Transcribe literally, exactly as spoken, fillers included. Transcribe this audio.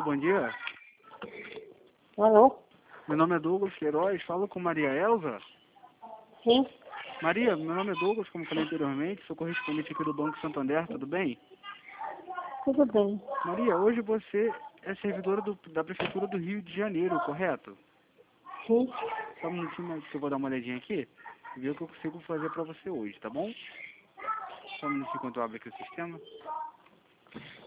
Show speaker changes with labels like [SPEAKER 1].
[SPEAKER 1] bom dia.
[SPEAKER 2] Alô?
[SPEAKER 1] Meu nome é Douglas Queiroz, falo com Maria Elza.
[SPEAKER 2] Sim,
[SPEAKER 1] Maria, meu nome é Douglas, como falei anteriormente, sou correspondente aqui do Banco Santander, tudo bem?
[SPEAKER 2] tudo bem.
[SPEAKER 1] Maria, hoje você é servidora do- da Prefeitura do Rio de Janeiro, correto?
[SPEAKER 2] Sim,
[SPEAKER 1] Só um minutinho que eu vou dar uma olhadinha aqui e ver o que eu consigo fazer pra você hoje, tá bom? Só um minutinho enquanto eu abro aqui o sistema.